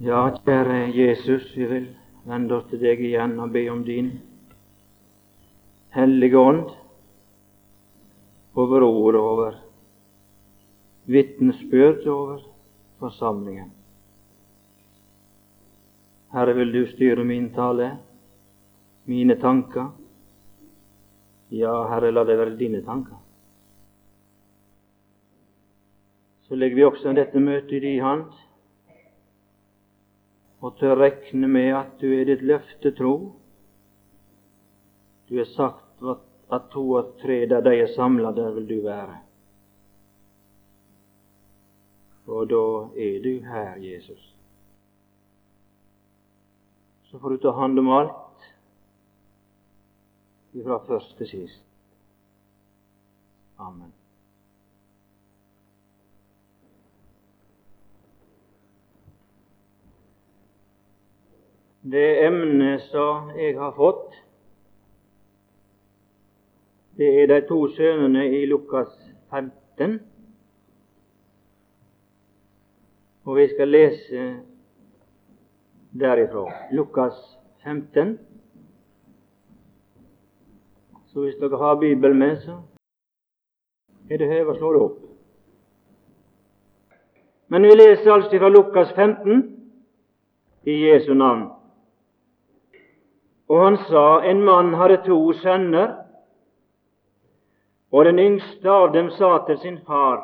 Ja, kjære Jesus, vi vil vende oss til deg igjen og be om din hellige ånd over ordet, over vitnesbyrd, over forsamlingen. Herre, vil du styre min tale, mine tanker? Ja, Herre, la det være dine tanker. Så legger vi også dette møtet i din hånd, og til å regne med at du er ditt løfte tro. Du har sagt at 2 og 3 der de er samlet, der vil du være. Og da er du her, Jesus. Så får du ta hand om alt, fra først til sist. Amen. Det emnet som jeg har fått, det er de 2 sønnene i Lukas 15. Og vi skal lese derifra. Lukas 15. Så hvis dere har Bibelen med, så er det høyere å slå det opp. Men vi leser altså fra Lukas 15 i Jesu navn. Og han sa, en mann hadde 2 sønner, og den yngste av dem sa til sin far,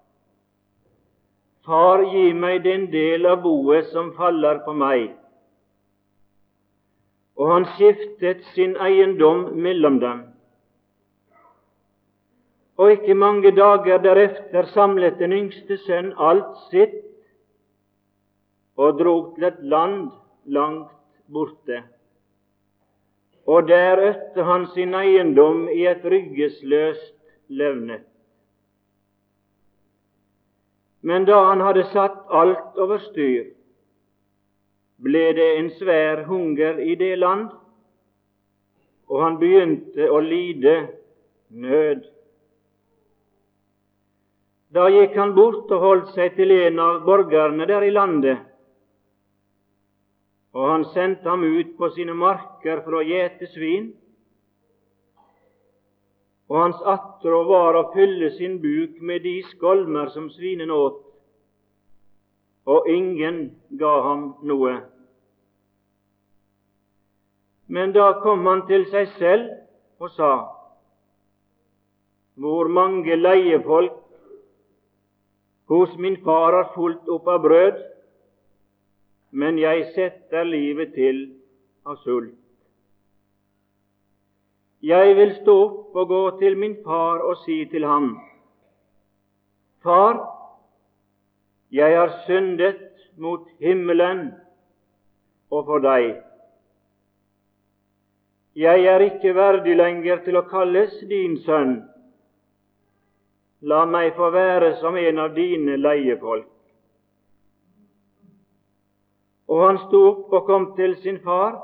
Far, gi meg den del av boet som faller på meg. Og han skiftet sin eiendom mellom dem. Og ikke mange dager derefter samlet den yngste sønn alt sitt, og drog til et land langt borte. Og der øtte han sin eiendom i et ryggesløst levne. Men da han hadde satt alt over styr, ble det en svær hunger i det land, og han begynte å lide nød. Da gikk han bort og holdt seg til en av borgerne der i landet, og han sendte ham ut på sine marker for å gjete svin, og hans attrå var å fylle sin buk med de skolmer som svinen åt, og ingen ga ham noe. Men da kom han til seg selv og sa, hvor mange leiefolk hos min far har fulgt opp av brød, men jeg setter livet til av sult. Jeg vil stå opp og gå til min far og si til ham, Far, jeg har syndet mot himmelen og for deg. Jeg er ikke verdig lenger til å kalles din sønn. La meg få være som en av dine leiefolk. Og han stod opp og kom til sin far,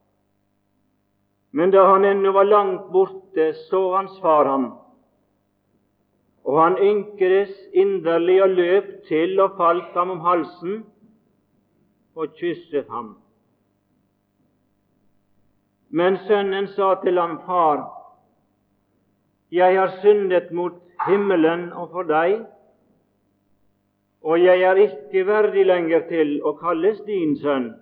men da han ennå var langt borte, så hans far ham, og han ynkedes inderlig og løp til og falt ham om halsen og kysset ham. Men sønnen sa til ham, Far, jeg har syndet mot himmelen og for deg, og jeg er ikke verdig lenger til å kalles din sønn.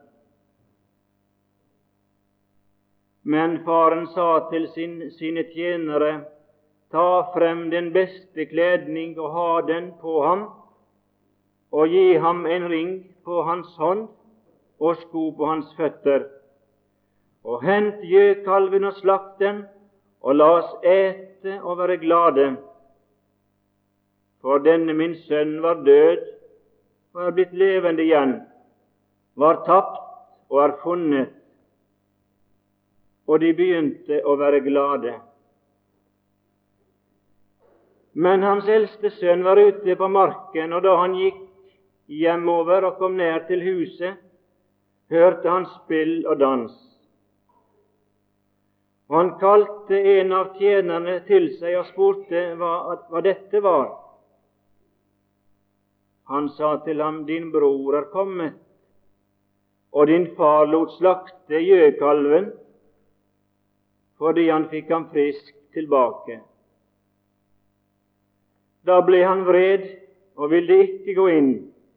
Men faren sa til sine tjenere, ta frem den beste kledning og ha den på ham, og gi ham en ring på hans hånd og sko på hans føtter. Og hent gjøkalven og slakt den, og la oss ete og være glade. For denne min sønn var død og er blitt levende igjen, var tapt og er funnet. Og de begynte å være glade. Men hans eldste sønn var ute på marken, og da han gikk hjemover og kom ned til huset, hørte han spill og dans. Og han kalte en av tjenerne til seg og spurte hva dette var. Han sa til ham, din bror er kommet, og din far lot slakte gjøkalven fordi han fikk ham frisk tilbake. Da ble han vred og ville ikke gå inn.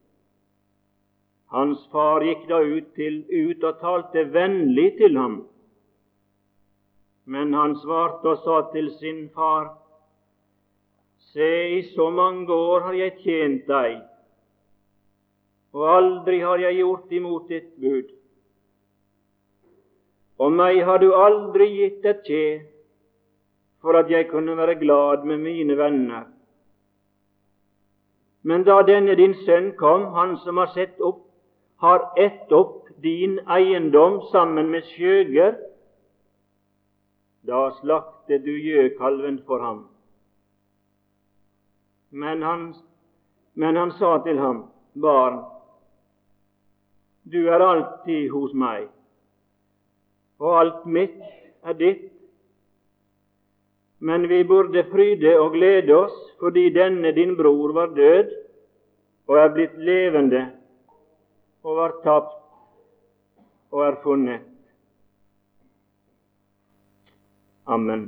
Hans far gikk da ut og talte vennlig til ham. Men han svarte og sa til sin far: Se, i så mange år har jeg tjent deg, og aldri har jeg gjort imot ditt bud. Og meg har du aldri gitt et kje, for at jeg kunne være glad med mine venner. Men da denne din sønn kom, han som har ett opp din eiendom sammen med skjøger, da slaktet du gjøkalven for ham. Men han sa til ham: Barn, du er alltid hos meg, og alt mitt er ditt. Men vi burde fryde og glede oss, fordi denne din bror var død og er blitt levende, og var tapt og er funnet. Amen.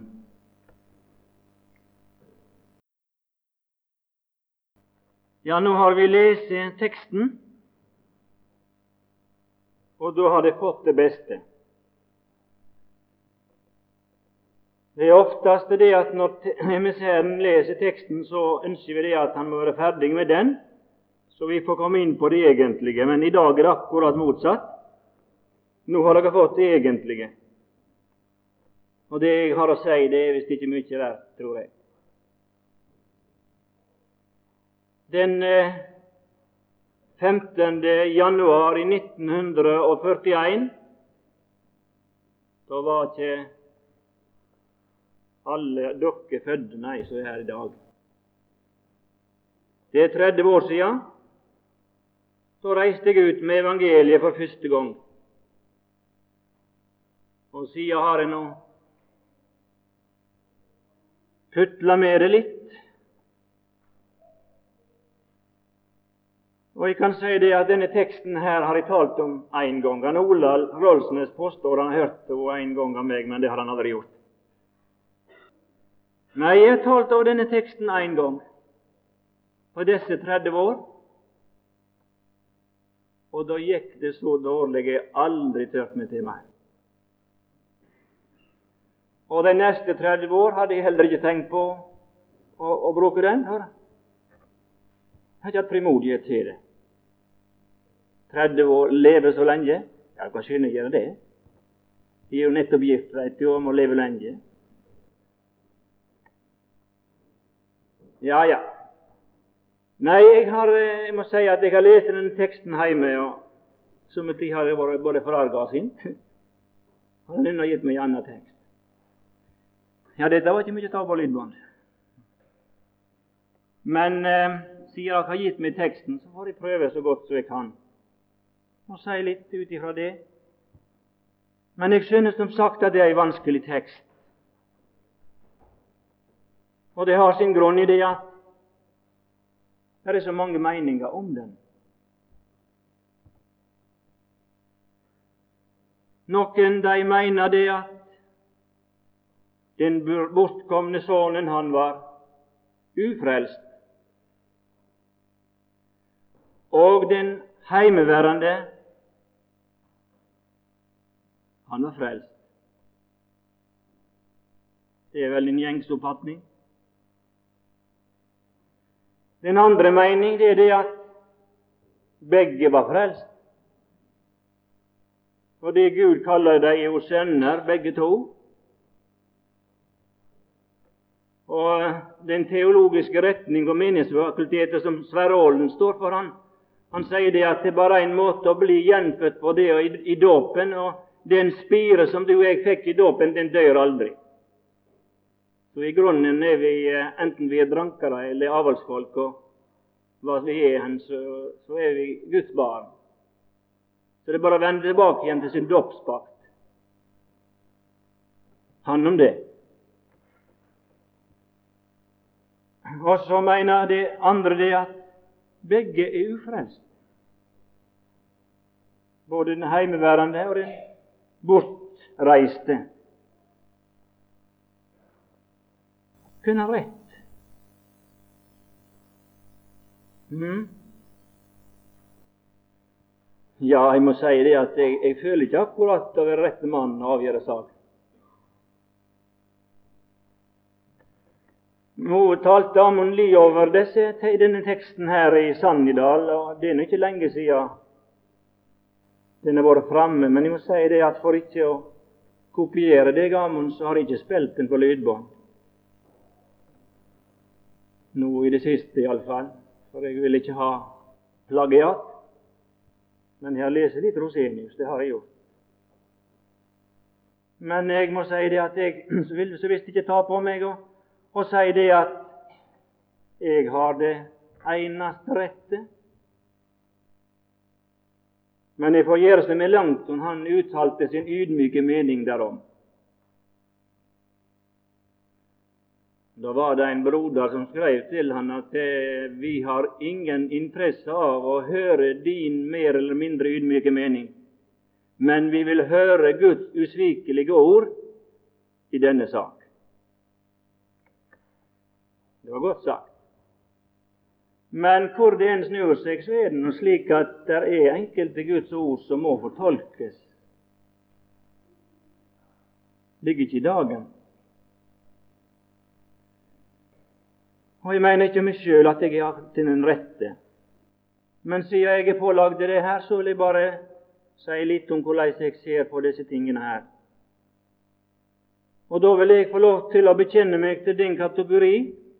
Ja, nå har vi lest teksten, og da har det fått det beste. Det er oftest det at når emissæren leser teksten, så ønsker vi det at han må være ferdig med den, så vi får komme inn på det egentlige. Men i dag er det akkurat motsatt. Nå har dere fått det egentlige. Og det jeg har å si, det er visst ikke mye verdt, tror jeg. Den 15. januar i 1941, da var ikke alle dere fødde, nei, så er her i dag. Det er 30 år siden. Så reiste jeg ut med evangeliet for første gang. Og siden har jeg nå putla med det litt. Og jeg kan si det at denne teksten her har jeg talt om en gang. Ola Rolsnes påstår han har hørt det en gang av meg, men det har han aldri gjort. Nei, jeg har talt over denne teksten en gang på disse 30 år, og da gikk det så dårlig jeg aldri tørt meg til meg. Og de neste 30 år hadde jeg heller ikke tenkt på å bruke den. Jeg har ikke hatt frimodighet til det. 30 år, leve så lenge. Ja, hva skylder jeg gjøre det? Jeg er jo nettopp gift, vet du, og må leve lenge. Ja. Nei, jeg må si at jeg har lest denne teksten hjemme, og som tid har jeg vært både forarget og sint. Han har gitt meg en annen tekst. Ja, dette var ikke mye å ta på lydbånd. Men siden jeg har gitt meg teksten, så får jeg prøve så godt som jeg kan og si litt ut ifra det. Men jeg synes som sagt at det er en vanskelig tekst. Og det har sin grunn i det at det er så mange meninger om den. Noen de mener det at den bortkomne sønnen han var ufrelst, og den heimeværende han var frelst. Det er vel en gjengsoppfatning. Den andre mening det er det at begge var frelst. Og det Gud kaller de jo sønner, begge to. Og den teologiske retning og menighetsfakultetet som Sverre Aalen står for, han sier det at det er bare en måte å bli gjenfødt på det i dåpen, og den spire som du og jeg fikk i dåpen, den dør aldri. Så i grunnen er vi, enten vi er drankere eller avholdsfolk, og hva vi er, så er vi Guds barn. Så det er bare å vende tilbake igjen til sin dåpspakt. Han om det. Og så mener det andre det at begge er ufrelst. både den heimeværende og den bortreiste. Kunne ha rett. Ja, jeg må si det at jeg føler ikke akkurat å være rette mann å avgjøre sak. Nå talte Amund Lie over denne teksten her i Sannidal, og det er ikke lenge siden den har vært framme, men jeg må si det at for ikke å kopiere deg, Amund, så har jeg ikke spilt den på lydbånd. Nå i det siste i alle fall, for jeg vil ikke ha plagiat. Men jeg har lest litt Rosenius, det har jeg gjort. Men jeg må si det at jeg vil så visst ikke ta på meg og si det at jeg har det eneste rette. Men jeg får gjøre seg med Langton, han uttalte sin ydmyke mening derom. Da var det en broder som skrev til han at vi har ingen interesse av å høre din mer eller mindre ydmyke mening, men vi vil høre Guds usvikelige ord i denne sak. Det var godt sagt. Men hvor det en snur seg, så er det noe slik at det er enkelte Guds ord som må fortolkes. Ligger ikke i dagen. Og jeg mener ikke meg selv at jeg har til den rette. Men siden jeg er pålagd det her, så vil jeg bare si litt om hvordan jeg ser på disse tingene her. Og da vil jeg få lov til å bekjenne meg til den kategori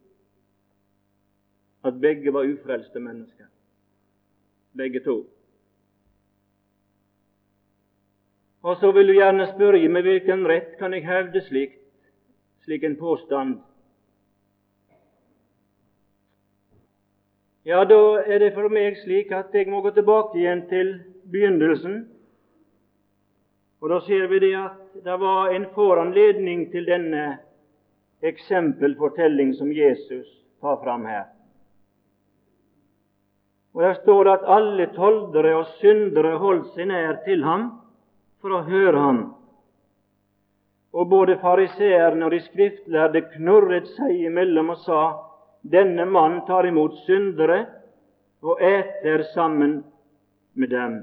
at begge var ufrelste mennesker. Begge to. Og så vil du gjerne spørre med hvilken rett kan jeg hevde slik en påstand. Ja, da er det for meg slik at jeg må gå tilbake igjen til begynnelsen. Og da ser vi det at det var en foranledning til denne eksempelfortelling som Jesus tar fram her. Og der står det at alle toldere og syndere holdt seg nær til ham for å høre ham. Og både fariseerne og de skriftlærde knurret seg imellom og sa: denne mann tar imot syndere og eter sammen med dem.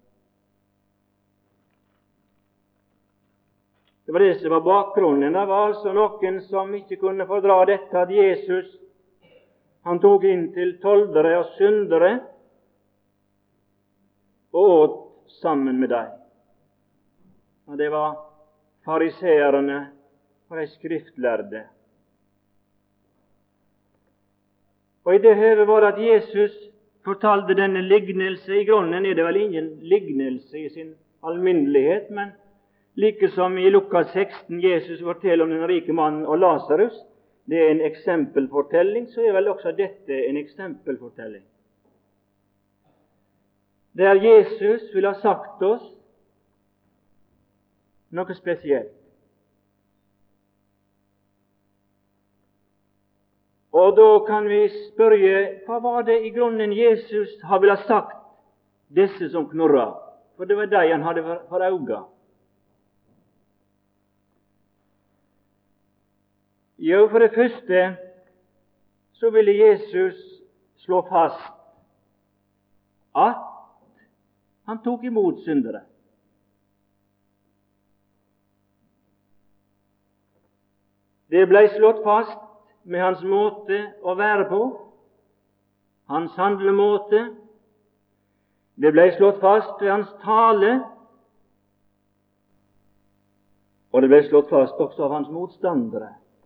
Det var det som var bakgrunnen. Det var altså noen som ikke kunne fordra dette, at Jesus han tok inn til toldere og syndere og åt sammen med dem. Og det var fariseerne og de skriftlærde. Og i det høvet var det at Jesus fortalte denne lignelse. I grunnen er det vel ingen lignelse i sin alminnelighet, men like som i Lukas 16 Jesus forteller om den rike mannen og Lazarus, det er en eksempelfortelling, så er vel også dette en eksempelfortelling. Der Jesus vil ha sagt oss noe spesielt. Og da kan vi spørre, hva var det i grunnen Jesus har ville ha sagt disse som knurra? For det var de han hadde for øynene. Jo, for det første så ville Jesus slå fast at han tok imot syndere. Det ble slått fast med hans måte å være på, hans handlemåte. Det ble slått fast ved hans tale, og det ble slått fast også av hans motstandere.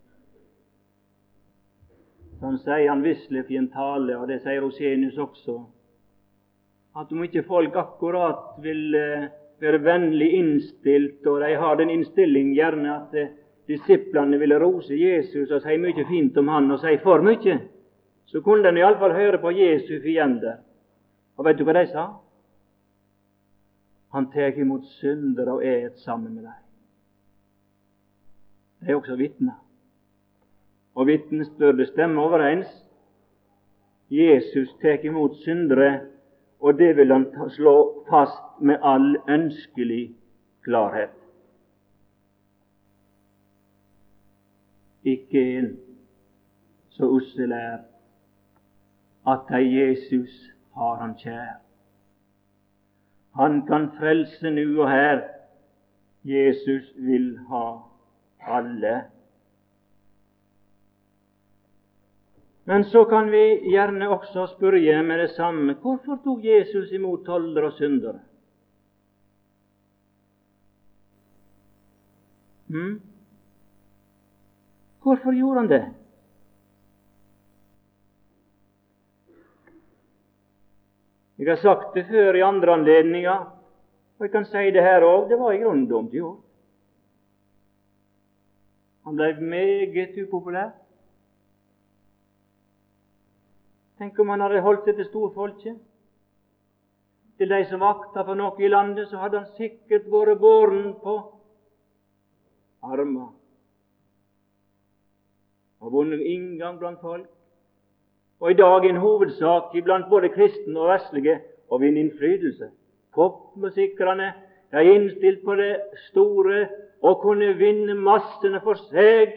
Han sier han visselig i en tale, og det sier Rosenius også, at om ikke folk akkurat vil være vennlig innstilt, og de har den innstilling gjerne at disiplene ville rose Jesus og si mye fint om han, og si for mye, så kunne de i alle fall høre på Jesu fiender. Og vet du hva de sa? Han tek imot syndere og et sammen med dem. De er også vitner. Og vitnesbyrdet stemmer overens. Jesus tek imot syndere, og det vil han slå fast med all ønskelig klarhet. Ikke en så ussel er at ei Jesus har han kjær. Han kan frelse nu og her. Jesus vil ha alle. Men så kan vi gjerne også spørre med det samme: hvorfor tok Jesus imot toldere og syndere? Hvorfor gjorde han det? Jeg har sagt det før i andre anledninger, og jeg kan si det her òg, det var i grunnen dumt gjort. Han ble meget upopulær. Tenk om han hadde holdt seg til storfolket, til de som vakta for noe i landet, så hadde han sikkert vært båren på armer og vunnet inngang blant folk, og i dag en hovedsak blant både kristne og verslige å vinne innflytelse. Popmusikerne er innstilt på det store og kunne vinne massene for seg,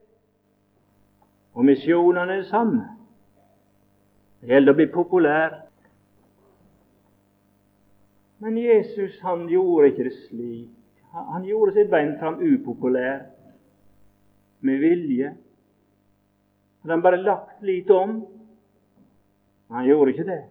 og misjonene er det samme. Det gjelder å bli populær. Men Jesus, han gjorde ikke det slik. Han gjorde seg beint fram upopulær med vilje. Han hadde bare lagt litt om. Han gjorde ikke det.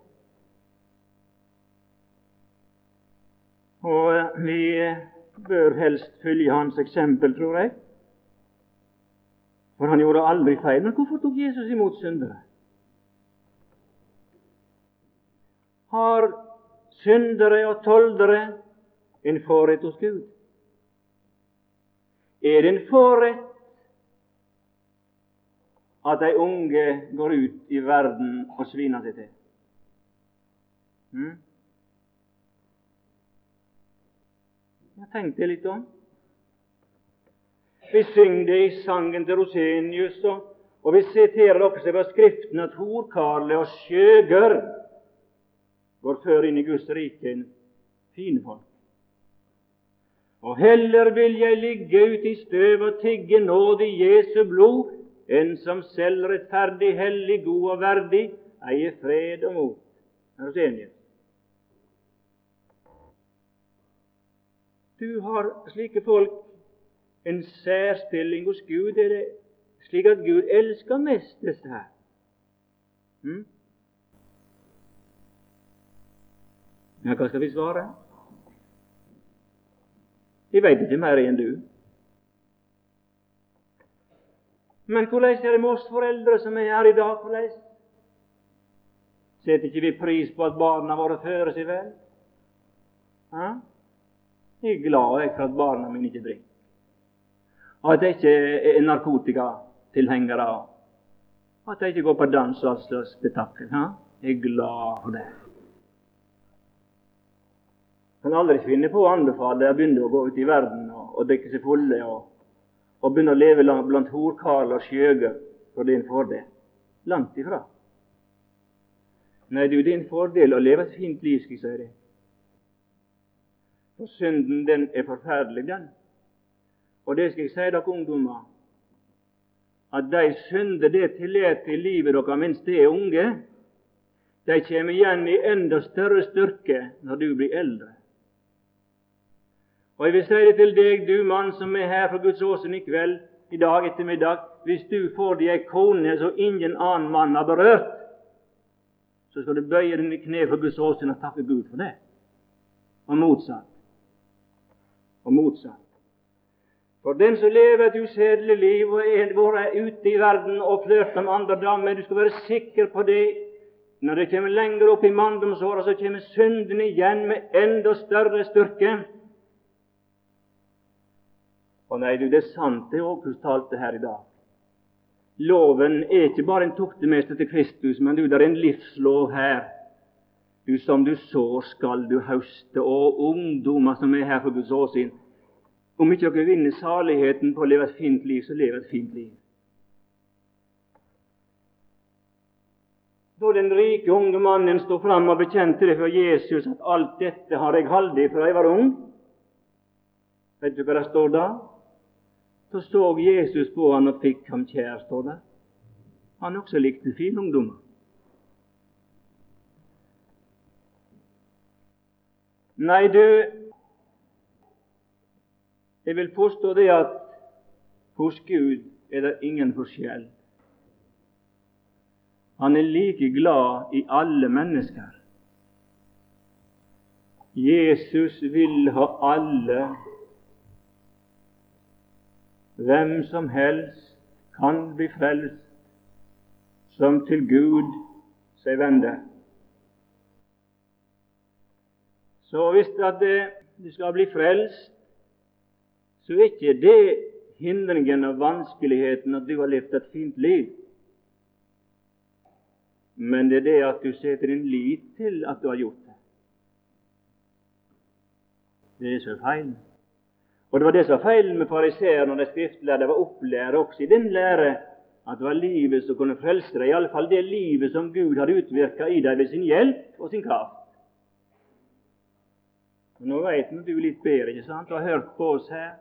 Og vi bør helst følge hans eksempel, tror jeg. For han gjorde aldri feil. Men hvorfor tok Jesus imot syndere? Har syndere og toldere en forrett hos Gud? Er det en forrett at de unge går ut i verden og sviner seg til? Jeg tenkte litt om. Vi synger det i sangen til Rosenius, og vi siterer også fra Skriften at horkarle og skjøger går før inn i Guds rike en fine folk. Og heller vil jeg ligge ut i støv og tigge nåde i Jesu blod, enn som selv rettferdig, hellig, god og verdig, eier fred og mot. Er du enig? Du har slike folk en særstilling hos Gud. Er det slik at Gud elsker mest disse her? Ja, hva skal vi svare? Jeg vet ikke mer enn du. Men hvordan er det med oss foreldre som er her i dag? Hvordan? Setter ikke vi pris på at barna våre fører seg vel? Jeg er glad for at barna mine ikke drikker. Og at de ikke er narkotikatilhengere. At de ikke går på dans og alt slags spetakkel. Jeg er glad for det. Jeg kan aldri finne på å anbefale å begynne å gå ut i verden og drikke seg fulle og begynne å leve blant horkarler og skjøger for din fordel. Langt ifra. Nei, det er din fordel å leve et fint liv, skal jeg si det. For synden, den er forferdelig, den. Og det skal jeg si dere ungdommer, at de synder det tillært i livet dere mens de er unge, de kommer igjen i enda større styrke når du blir eldre. Og jeg vil si det til deg, du mann som er her fra Guds åsyn i kveld, i dag ettermiddag, hvis du får deg ei kone som ingen annen mann har berørt, så skal du bøye dine kne for Guds åsyn og takke Gud for det. Og motsatt. Og motsatt. For den som lever et usedelig liv og er vært ute i verden og flørter med andre damer, du skal være sikker på det. Når det kommer lenger opp i manndomsåra, så kommer synden igjen med enda større styrke. Og nei, det er sant, det er også talt det her i dag. Loven er ikke bare en tuktemester til Kristus, men det er en livslov her. Du som du sår, skal du høste, og ungdommer som er her for Guds åsyn. Om ikke dere vinner saligheten på å leve et fint liv, så leve et fint liv. Da den rike unge mannen stod fram og bekjente det for Jesus at alt dette har jeg haldet fra jeg var ung, vet du hva det står da? Så så Jesus på han og fikk ham kjær, står det. Han også likte fin ungdom. Nei, jeg vil påstå det at hos Gud er det ingen forskjell. Han er like glad i alle mennesker. Jesus vil ha alle. Hvem som helst kan bli frelst, som til Gud seg vender. Så hvis du skal bli frelst, så er ikke det hindringen og vanskeligheten at du har levd et fint liv. Men det er det at du setter din lit til at du har gjort det. Det er så feil. Og det var det som var feil med fariseerne og de skriftlærde. Det var opplært også i den lære at det var livet som kunne frelse deg, i alle fall det livet som Gud hadde utvirket i deg ved sin hjelp og sin kraft. Og nå vet du litt bedre, ikke sant? Du har hørt på oss her.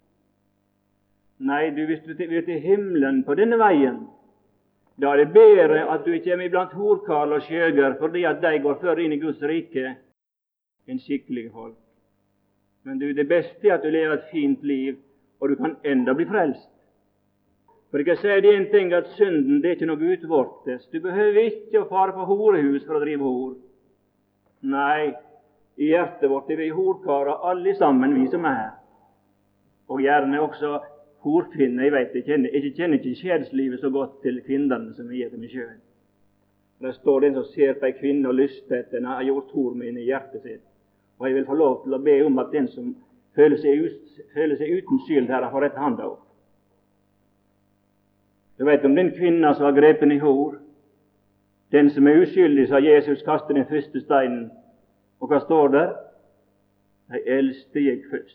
Nei, hvis du vil til himmelen på denne veien, da er det bedre at du kommer iblant horkarl og skjøger, fordi at de går før inn i Guds rike enn skikkelige folk. Men det beste er at du lever et fint liv, og du kan enda bli frelst. For jeg kan si det en ting, at synden det er ikke noe utvortes. Du behøver ikke å fare på horehus for å drive hor. Nei, i hjertet vårt er vi horkarer alle sammen, vi som er her. Og gjerne også horkvinner. Jeg kjenner ikke sjelslivet så godt til kvinnerne som jeg gjør til meg selv. Der står den som ser på en kvinne og lyster etter den har gjort hor med i hjertet sitt. Og jeg vil få lov til å be om at den som føler seg uten skyld her, får rette handa opp. Du vet om den kvinna som var grepen i hor, den som er uskyldig, sa Jesus, kaster den første steinen. Og hva står der? De eldste gikk først.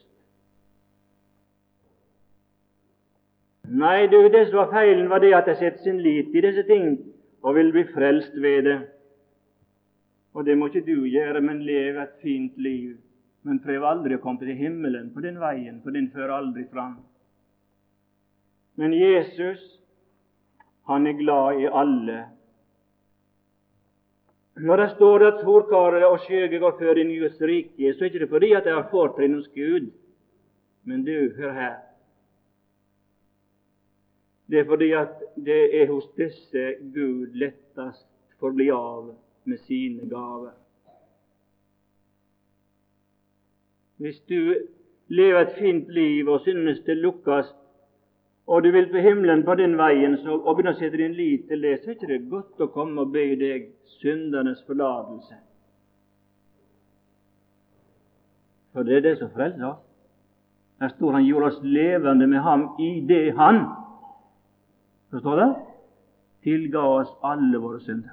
Nei, det som var feilen, var det at jeg setter sin lit i disse ting og vil bli frelst ved det. Og det må ikke du gjøre, men leve et fint liv. Men prøv aldri å komme til himmelen på den veien, for den fører aldri fram. Men Jesus, han er glad i alle. Når det står at horkarer og skjøger går før inn i Guds rike, så er ikke det fordi at de har fortrinn hos Gud. Men du, hør her. Det er fordi at det er hos disse Gud lettest får bli av med sine gaver. Hvis du lever et fint liv og synes det lukkast, og du vil til himmelen på den veien og begynne å sette din lit til det, så er det godt å komme og be deg syndernes forlatelse. For det er det som frelser oss. Her står han gjorde oss levende med ham i det han, forstår du? Tilga oss alle våre synder.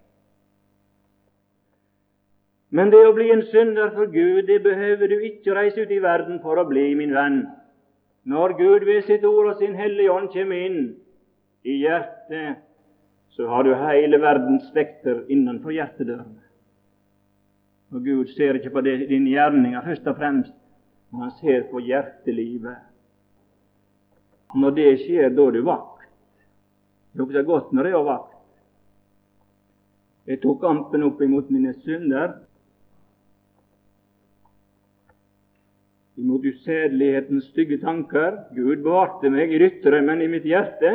Men det å bli en synder for Gud, det behøver du ikke reise ut i verden for å bli, min venn. Når Gud ved sitt ord og sin hellige ånd kommer inn i hjertet, så har du hele verdens spekter innenfor hjertedørene. Og Gud ser ikke på dine gjerninger først og fremst, men han ser på hjertelivet. Når det skjer, da er du vakt. Det er også godt når jeg er vakt. Jeg tok kampen opp imot mine synder, imot usedelighetens stygge tanker. Gud bevarte meg i det ytre, men i mitt hjerte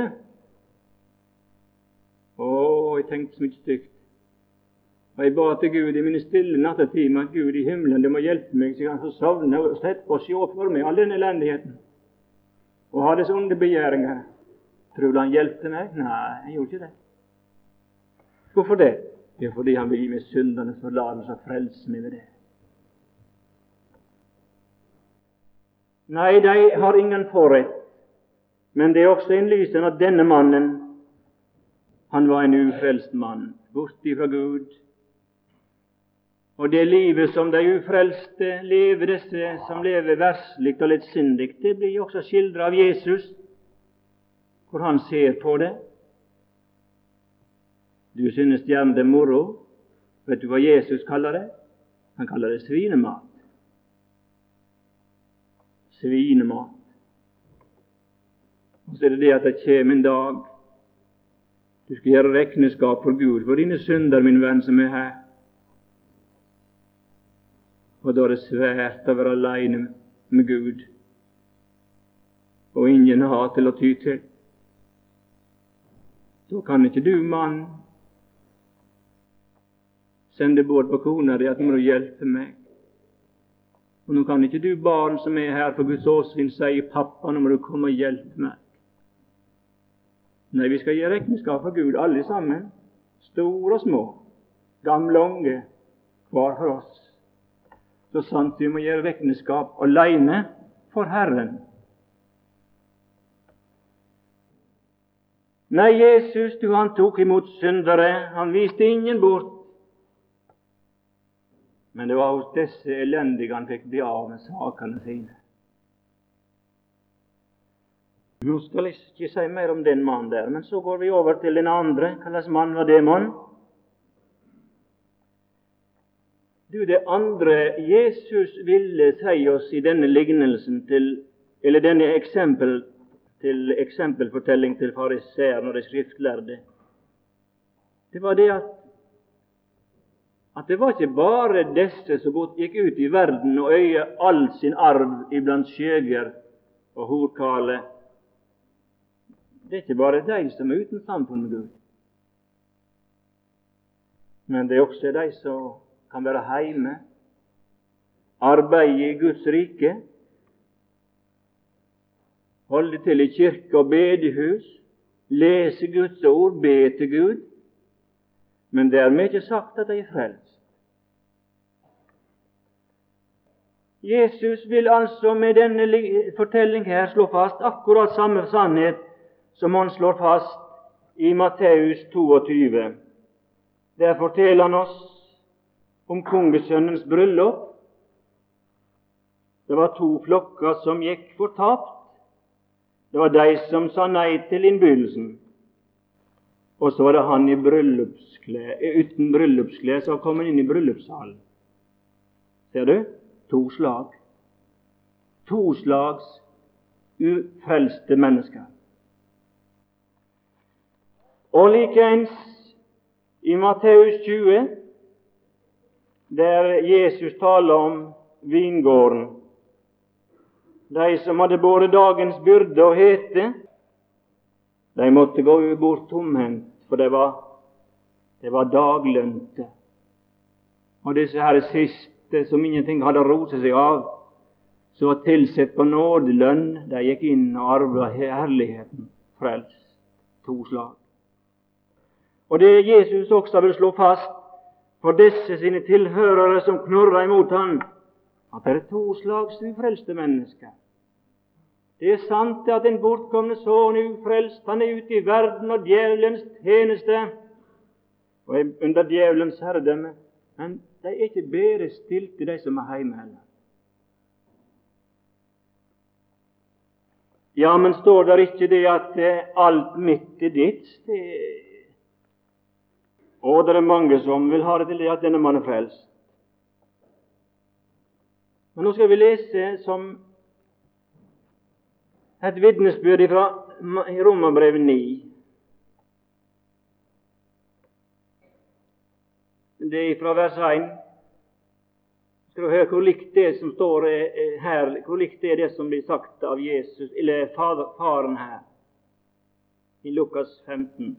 jeg tenkte så mye stygt. Og jeg ba til Gud i mine stille nattetimer, at Gud i himmelen, det må hjelpe meg så jeg kan få sovne og slippe å se for meg all den elendigheten og ha disse onde begjæringer. Tror du han hjelpte meg? Nei, han gjorde ikke det. Hvorfor det? Det er fordi han vil gi meg syndernes forlatelse og frelse meg ved det. Nei, de har ingen forrett, men det er også innlysende at denne mannen, han var en ufrelst mann, borte fra Gud. Og det livet som de ufrelste lever, disse som lever versligt og letsindig, det blir også skildret av Jesus, hvor han ser på det. Du synes gjerne det er moro. Vet du hva Jesus kaller det? Han kaller det svinemat. Svinemat. Og så er det det at det kommer en dag du skal gjøre regnskap for Gud for dine synder, min venn, som er her. Og da er det svært å være alene med Gud, og ingen ha til å ty til. Da kan ikke du, mann, sende bort på kona di at nå må du hjelpe meg. Og nå kan ikke du, barn som er her for Guds åsyn, si pappa, nå må du komme og hjelpe meg. Nei, vi skal gjøre regnskap for Gud, alle sammen, store og små, gamle og unge, hver for oss. Så sant vi må gjøre regnskap alene for Herren. Nei, Jesus, han tok imot syndere, han viste ingen bort. Men det var hos disse elendige han fikk bli av med sakene sine. Nå skal jeg ikke si mer om den mannen der, men så går vi over til den andre. Hva slags mann var det, mann? Du, det andre Jesus ville si oss i denne lignelsen eller denne eksempelfortelling til fariseerne og de skriftlærde, det var det at det var ikke bare disse som gikk ut i verden og øye all sin arv iblant skjøger og horkale. Det er ikke bare de som er uten samfunn med Gud, men det er også de som kan være hjemme, arbeide i Guds rike, holde til i kirke og bedehus, lese Guds ord, be til Gud, men dermed ikke sagt at de er frelst. Jesus vil altså med denne fortelling her slå fast akkurat samme sannhet som han slår fast i Matteus 22. Der forteller han oss om kongesønnens bryllup. Det var 2 flokker som gikk fortapt. Det var de som sa nei til innbydelsen. Og så var det han uten bryllupsklær som kom inn i bryllupssalen. Ser du? 2 slag. 2 slags ufrelste mennesker. Og likeens i Matteus 20, der Jesus taler om vingården. De som hadde båret dagens byrde og hete, de måtte gå bort tomhendt, for det var daglønte. Og disse her siste, som ingenting hadde rotet seg av, som var tilsett på nådelønn, de gikk inn og arvet herligheten, frelst. 2 slag. Og det Jesus også vil slå fast for disse sine tilhørere som knurrer imot han, at det er 2 slags ufrelste mennesker. Det er sant at den bortkomne sønn er ufrelst, han er ute i verden og djevelens tjeneste, og er under djevelens herredømme, men de er ikke bedre stilt til de som er hjemme heller. Ja, men står der ikke det at alt mitt er ditt? Og det er mange som vil ha det til det at denne mann er frelst. Men nå skal vi lese som et vitnesbyrd fra Romerbrevet 9. Det er fra vers 1. Skal du høre hvor likt det som står her, hvor likt det er det som blir sagt av Jesus, eller faren her, i Lukas 15.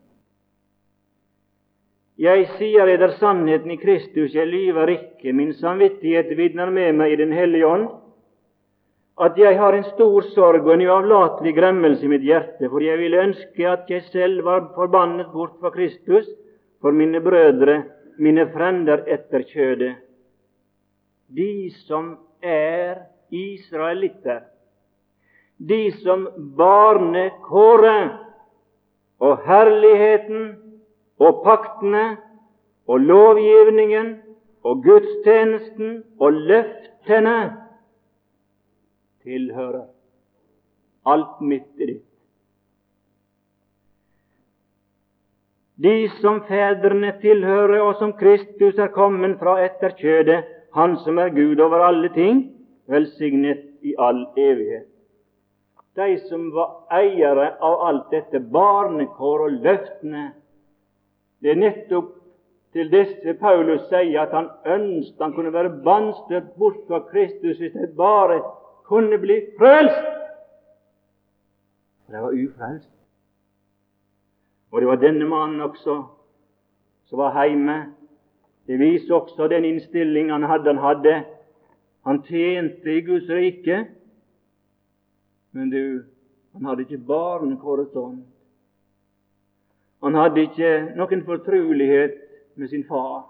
Jeg sier eder sannheten i Kristus, jeg lyver ikke, min samvittighet vitner med meg i den hellige ånd, at jeg har en stor sorg og en uavlatelig gremmelse i mitt hjerte, for jeg ville ønske at jeg selv var forbannet bort fra Kristus for mine brødre, mine frender etter kjødet, de som er israelitter, de som barnekåret og herligheten og paktene og lovgivningen og gudstjenesten og løftene tilhører. Alt mitt er ditt. de som fedrene tilhører, og som Kristus er kommet fra etter kjødet, Han som er Gud over alle ting, velsignet i all evighet. De som var eiere av alt dette, barnekår og løftene, det er nettopp til disse Paulus sier at han ønsket han kunne være bannstøtt bort fra Kristus hvis de bare kunne bli frelst. For de var ufrelst. Og det var denne mannen også som var hjemme. Det viser også den innstilling han hadde. Han tjente i Guds rike, men han hadde ikke barnekårets ånd. Han hadde ikke noen fortrolighet med sin far.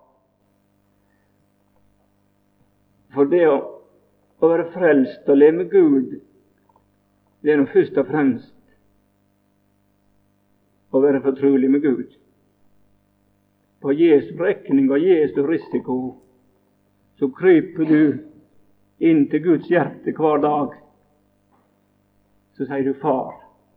For det å være frelst og leve med Gud, det er nå først og fremst å være fortrolig med Gud. På Jesu regning og Jesu risiko så kryper du inn til Guds hjerte hver dag. Så sier du far.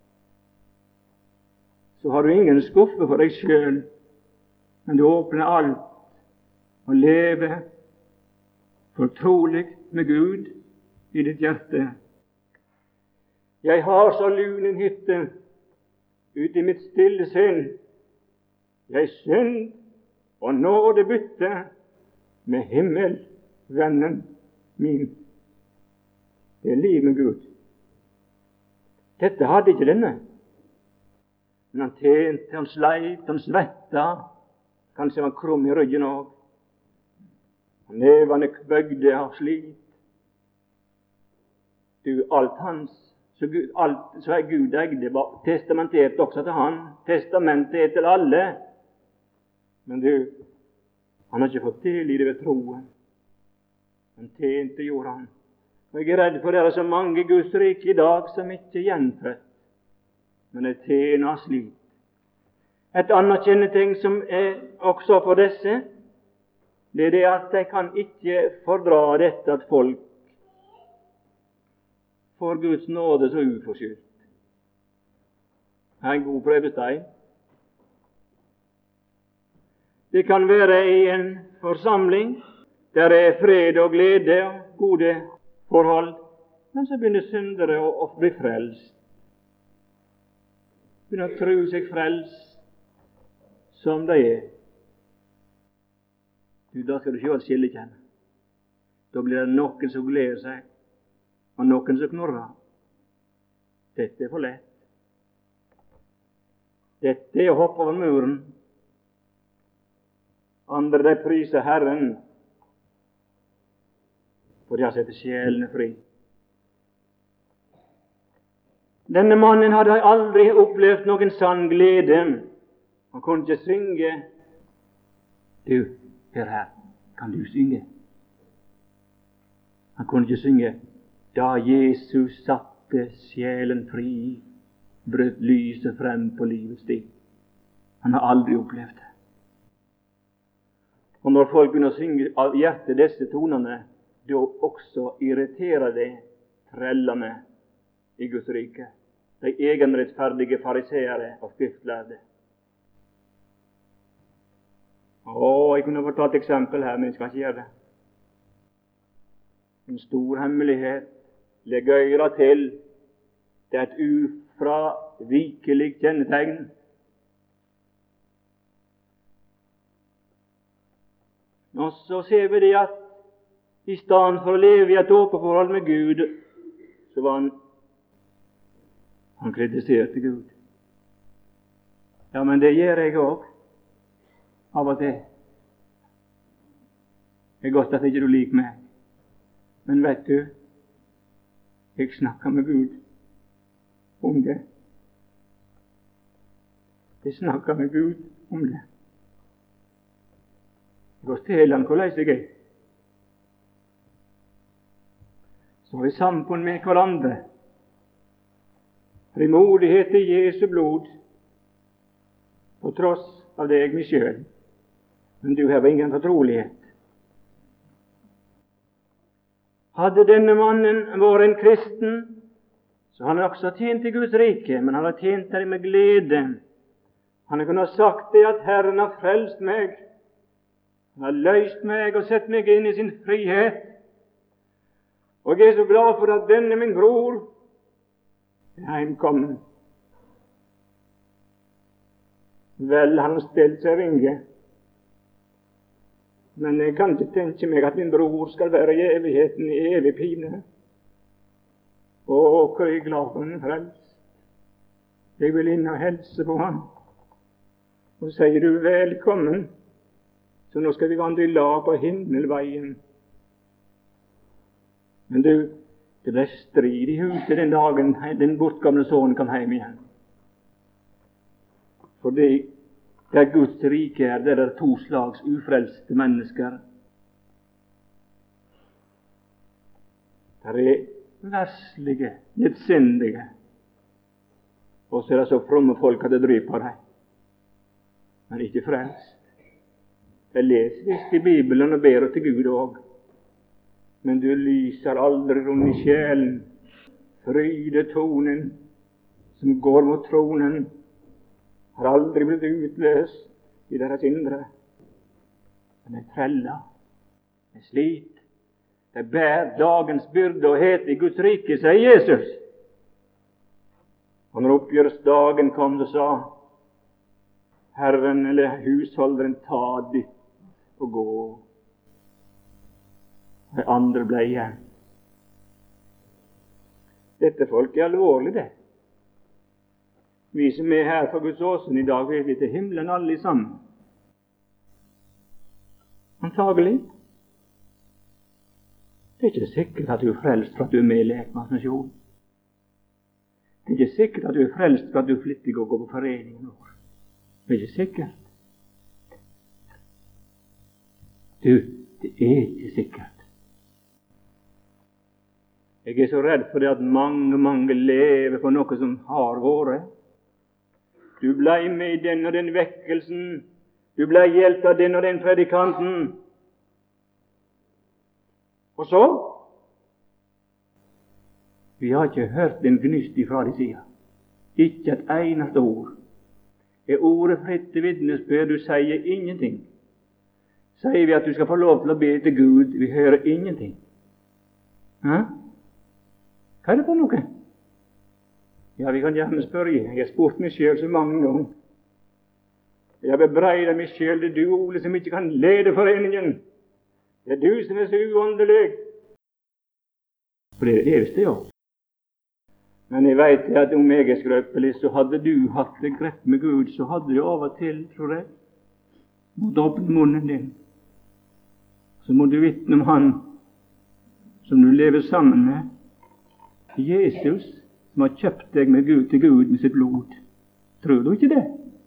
Så har du ingen skuffe for deg sjøl, men du åpner alt og lever fortrolig med Gud i ditt hjerte. Jeg har så lun en hytte ute i mitt stille sinn. Jeg synd og nåde bytte med himmelvennen min. Det er liv med Gud. Dette hadde ikke denne. Men han tjente, han sleit, han svetta. Kanskje han var krum i ryggen òg. Nevene bøgde av slit. Alt hans, alt så er Gud eide, var testamentert også til han. Testamentet er til alle. Men han har ikke fått del i det ved troen. Han tjente, gjorde han. Og jeg er redd for det er så mange i Guds rike i dag som ikke er gjenfødt, men er tjener slik. Et annet kjennetegn som er også for disse, det er det at de kan ikke fordra dette at folk får Guds nåde så uforskyldt. Det er en god prøvestein. Det kan være i en forsamling der det er fred og glede og gode forhold, men så begynner syndere å bli frelst. Begynner å tro seg frelst som de er. Da skal du sjøl skillekjenne. Da blir det noen som gleder seg, og noen som knorrer. Dette er for lett. Dette er å hoppe over muren. Andre, de priser Herren, for de har sett sjelene fri. Denne mannen hadde aldri opplevd noen sann glede. Han kunne ikke synge. Du, hør her, kan du synge? Han kunne ikke synge. Da Jesus satte sjelen fri, brøt lyset frem på livets sti. Han har aldri opplevd det. Og når folk begynner å synge av hjertet disse tonene, da også irriterer det trellene i Guds rike, de egenrettferdige fariseere og skriftlærde. Jeg kunne fortalt eksempel her, men jeg skal ikke gjøre det. En stor hemmelighet. Legg øyra til. Det er et ufravikelig kjennetegn. Og så ser vi det at i stedet for å leve i et åpent forhold med Gud, så var han kritiserte Gud. Ja, men det gjør jeg òg. Av og til. Det er godt at ikke du liker meg. Men vet du, jeg snakker med Gud om det. Jeg snakker med Gud om det. Jeg går til han hvordan jeg er. Så er vi sammen med hverandre. Frimodighet i Jesu blod, på tross av deg meg sjøl. Men du har ingen fortrolighet. Hadde denne mannen vært en kristen, så han også tjent i Guds rike, men han har tjent der med glede. Han kunne ha sagt det at Herren har frelst meg. Han har løst meg og sett meg inn i sin frihet. Og jeg er så glad for at denne min bror er heimkommen. Vel, han har stelt seg ringe, men jeg kan ikke tenke meg at min bror skal være i evigheten i evig pine. Å, hvor jeg er glad for han er frelst. Jeg vil inn og helse på han, og sier du velkommen, så nå skal vi vandre i lag på himmelveien. Men du, det ble strid i huset den dagen den bortgamle sønnen kom hjem igjen. Fordi der Guds rike er, der er to slags ufrelste mennesker. Der er verslige, lettsindige, og så er det så fromme folk at det dryper dem, men ikke frelst. Jeg leser visst i Bibelen og ber til Gud òg, men du lyser aldri rundt i sjelen. Frydetonen som går mot tronen har aldri blitt utløst i deres indre. Men de treller, de slit, de bærer dagens byrde og het i Guds rike, sier Jesus. Og når oppgjørsdagen kom, så sa Herren eller husholderen, ta ditt og gå. De andre ble igjen. Dette folk er alvorlig, det. Vi som er her for Guds åsyn i dag, vil vi til himmelen alle sammen. Antagelig. Det er ikke sikkert at du er frelst for at du er med i lekmannsmisjonen. Det er ikke sikkert at du er frelst for at du er flittig å gå på foreningen vår. Det er ikke sikkert. Du, det er ikke sikkert. Jeg er så redd for det at mange lever på noe som har vært. Du ble med i den og den vekkelsen. Du ble hjulpet av den og den predikanten. Og så? Vi har ikke hørt en gnist ifra de sida. Ikke et eneste ord. Er ordet fritt til vitnesbyrd? Du sier ingenting. Sier vi at du skal få lov til å be til Gud? Vi hører ingenting. Hæ? Hva er det for noe? Ja, vi kan gjerne spørre. Jeg har spurt meg selv så mange ganger. Jeg bebreider meg selv. Det er du, Ole, som ikke kan lede foreningen. Det er du som er så uåndelig. For det er det eneste, ja. Men jeg vet at om jeg er skrøpelig, så hadde du hatt det greit med Gud, så hadde du av og til, tror jeg, måtte åpne munnen din. Så må du vitne om Han som du lever sammen med. Jesus, som har kjøpt deg med Gud til Gud med sitt blod. Tror du ikke det?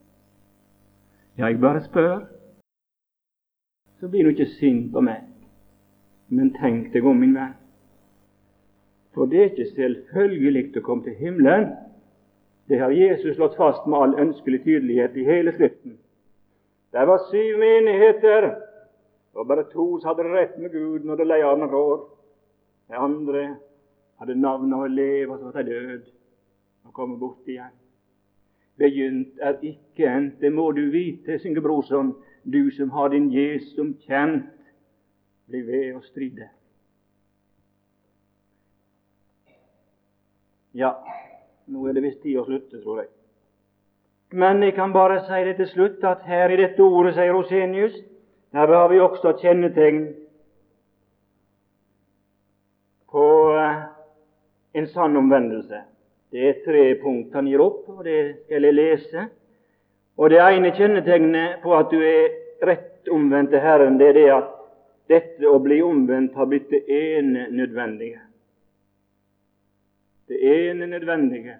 Jeg bare spør. Så blir du ikke sint på meg. Men tenk deg om, min venn. For det er ikke selvfølgelig å komme til himmelen. Det har Jesus slått fast med all ønskelig tydelighet i hele Skriften. Det var 7 menigheter, og bare 2 som hadde rett med Gud når det lei av noen år. De andre hadde navn av å leve, og så var de død og komme bort igjen. Begynt er ikke endt, det må du vite, synger Brorson, du som har din Jesum kjent, bli ved å stride. Ja, nå er det visst tid å slutte, tror jeg. Men jeg kan bare si det til slutt, at her i dette ordet, sier Rosenius, her har vi også kjennetegn på en sann omvendelse. Det er 3 punkt han gir opp, og det skal jeg lese. Og det ene kjennetegnet på at du er rett omvendt til Herren, det er det at dette å bli omvendt har blitt det ene nødvendige. Det ene nødvendige.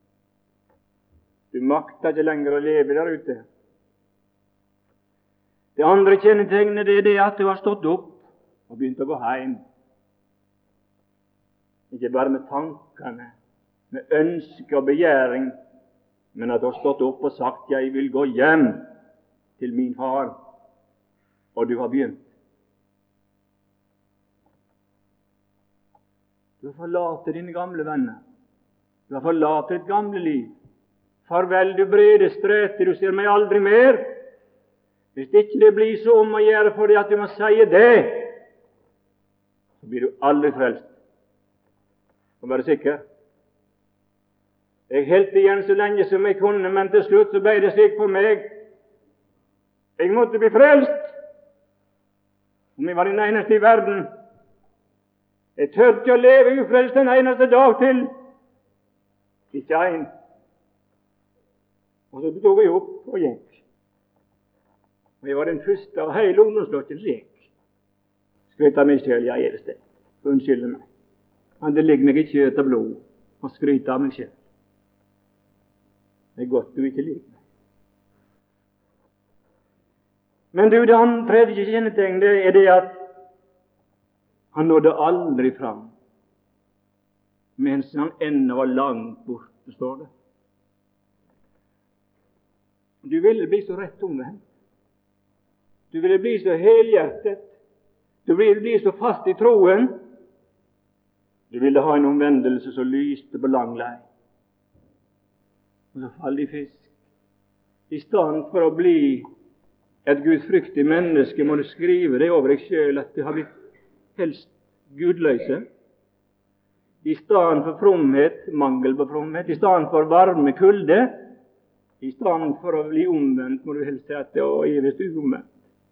Du makter ikke lenger å leve der ute. Det andre kjennetegnet det er det at du har stått opp og begynt å gå hjem. Ikke bare med tankene, med ønske og begjæring, men at du har stått opp og sagt 'Jeg vil gå hjem til min far', og du har begynt. Du har forlatt dine gamle venner. Du har forlatt ditt gamle liv. farvel, du brede strøte, du ser meg aldri mer. Hvis ikke det blir så om å gjøre for det at du må si det, så blir du aldri frelst. Og være sikker. Jeg holdt igjen så lenge som jeg kunne, men til slutt så ble det slik for meg. Jeg måtte bli frelst. Om jeg var den eneste i verden. Jeg tørte ikke å leve ufrelst en eneste dag til. Ikke en. Og så tok jeg opp og gikk. Og jeg var den første av hele ungdomsflokken som gikk. Skryte av meg selv, jeg er det sted. Unnskyld meg. Men det ligger meg i kjøtt og blod å skryte av meg selv. Det er godt du ikke liker meg. Men du, det tredje kjennetegnet er det at han nådde aldri fram, mens han ennå var langt borte, står det. Du ville bli så rett omvendt. Du ville bli så helhjertet. Du ville bli så fast i troen. Du ville ha en omvendelse som lyste på lang lei. Og så faller i fisk. I stedet for å bli et gudfryktig menneske, må du skrive det over deg selv at du har blitt helst gudløse. I stedet for fromhet, mangel på fromhet. I stedet for varme, kulde. I stedet for å bli omvendt, må du helst si at det er visst uomvendt.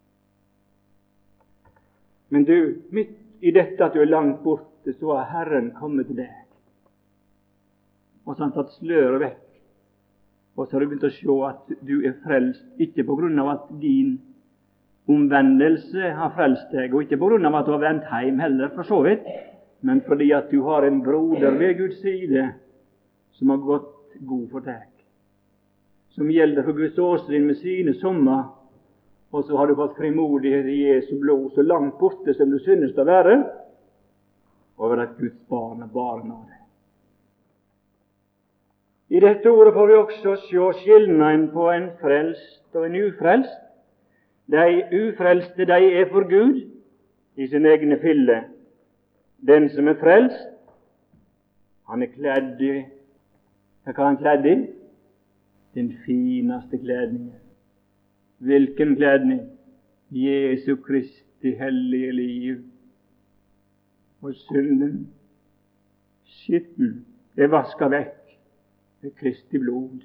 Men du, midt i dette at du er langt borte, så har Herren kommet til deg. Og så har han tatt sløret vekk. Og så har du begynt å se at du er frelst, ikke på grunn av at din omvendelse har frelst deg, og ikke på grunn av at du har vendt hjem heller, for så vidt, men fordi at du har en broder ved Guds side som har gått god for deg, som gjelder for Guds åsyn med sine sommer. Og så har du fått frimodighet i Jesu blod, så langt borte som du synes å være, over at Guds barn er barn av det. I dette ordet får vi også se skillnaden på en frelst og en ufrelst. De ufrelste, de er for Gud i sin egne fille. Den som er frelst, han er kledd i, hva er han kledd i? Den fineste kledningen. Hvilken kledning? Jesu Kristi hellige liv. Og synden, skitten, er vasket vekk ved Kristi blod.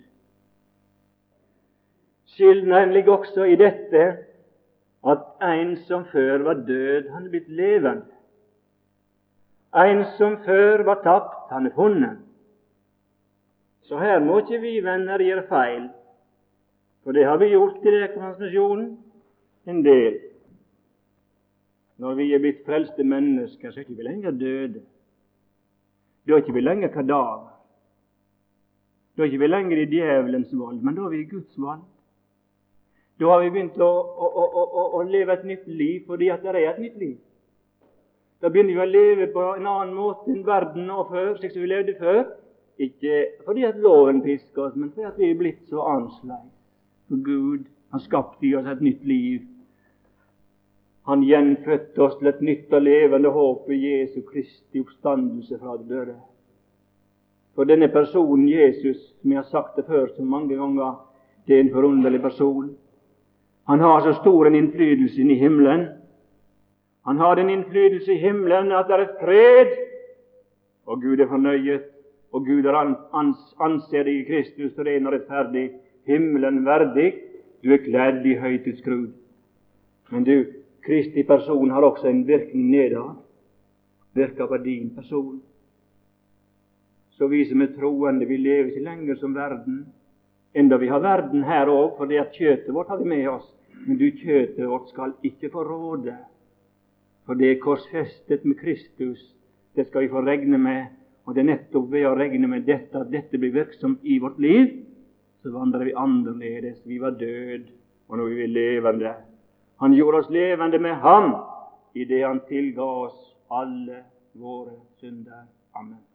Skillnaden ligger også i dette at en som før var død, han er blitt levende. En som før var tapt, han er funnet. Så her må ikke vi venner gjøre feil, for det har vi gjort i rekonfirmasjonen en del. Når vi er blitt frelste mennesker, så er ikke vi lenger døde. Da er ikke vi lenger kadaver. Da er ikke vi lenger i djevelens vold, men da er vi i Guds vold. Da har vi begynt å leve et nytt liv, fordi at det er et nytt liv. Da begynner vi å leve på en annen måte enn verden nå før, slik som vi levde før. Ikke fordi at loven pisker oss, men fordi at vi er blitt så annerledes. For Gud har skapt i oss et nytt liv. Han gjenfødte oss til et nytt og levende håp i Jesu Kristi oppstandelse fra de døde. For denne personen, Jesus, som jeg har sagt det før så mange ganger, det er en forunderlig person. Han har så stor en innflytelse i himmelen. Han har en innflytelse i himmelen at det er fred, og Gud er fornøyet, og Gud anser deg i Kristus ren og rettferdig, himmelen verdig. Du er kledd i høytidskrud. Men du, Kristi person har også en virkning nedad, virker på din person. Så vi som er troende, vi lever ikke lenger som verden, enda vi har verden her også, for det at kjøttet vårt har vi med oss. Men du, kjøttet vårt skal ikke få råde, for det er korsfestet med Kristus. Det skal vi få regne med, og det er nettopp ved å regne med dette, at dette blir virksomt i vårt liv, så vandrer vi annerledes. Vi var død, og nå er vi levende. Han gjorde oss levende med ham, i det han tilga oss alle våre synder. Amen.